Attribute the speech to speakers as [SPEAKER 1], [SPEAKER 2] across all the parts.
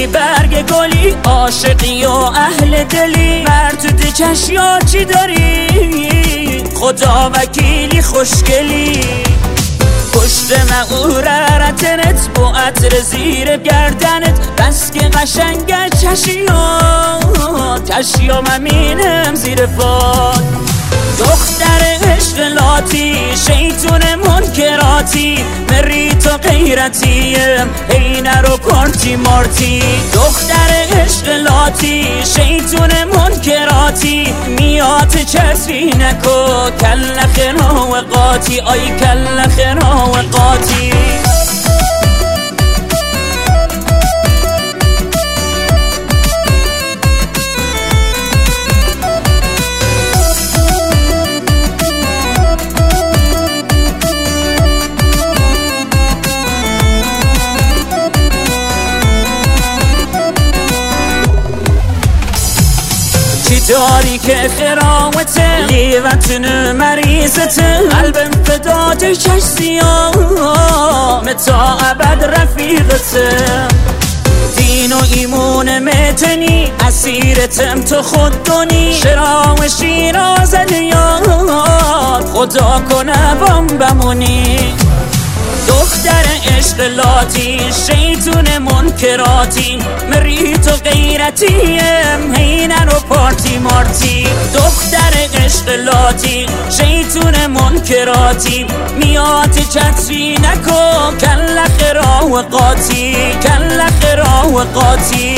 [SPEAKER 1] برگ گلی، عاشقی و اهل دلی، مرد کشیا چی داری؟ خدا وکیلی خوشگلی، پشت مغورتنت با عطر زیر گردنت، بس که قشنگه چشیا ممینم زیر پاد. دختر عشق لاتی، شیطون منکراتی، مریت و غیرتیم اینه رو پارتی مارتی. دختر عشق لاتی، شیطون منکراتی، میات چسبی نکو کل خنا و قاتی، آی کل خنا و قاتی. داری که خراوته لیوتن مریضته، قلبم فدات چش سیام تا ابد رفیقته. دین و ایمون متنی اسیرتم تو خود دونی، شرا و شیراز لیاد خدا کنه بام بمونی. دختر عشق لاتی، شیطون منکراتی، مریت و غیرتیم اینه رو پارتی مارتی. دختر عشق لاتی، شیطون منکراتی، میات چتری نکو کل خرا و قاتی، کل خرا و قاتی.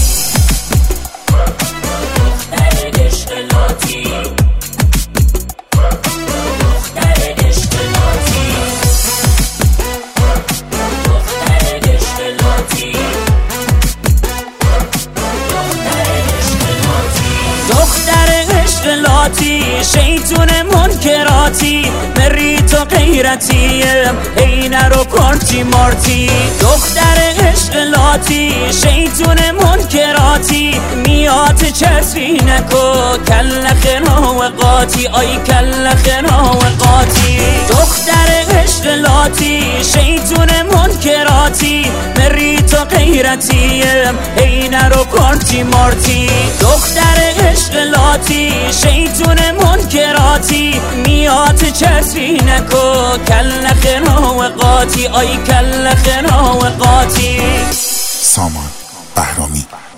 [SPEAKER 1] دختر عشق لاتی، شیطون منکراتی، مریت و غیرتیم اینه رو پارتی مارتی. دختر عشق لاتی، شیطون منکراتی، میات چسبی نکو کل خنا و قاتی، آی کل خنا و قاتی. دختر عشق لاتی، شیطون منکراتی، مریت و غیرتیم اینه رو پارتی مارتی. دختر عشق لاتی، شیطون منکراتی، میات چسبی نکو کل خنا و قاتی، آی کل خنا و قاتی.
[SPEAKER 2] سامان بهرامی.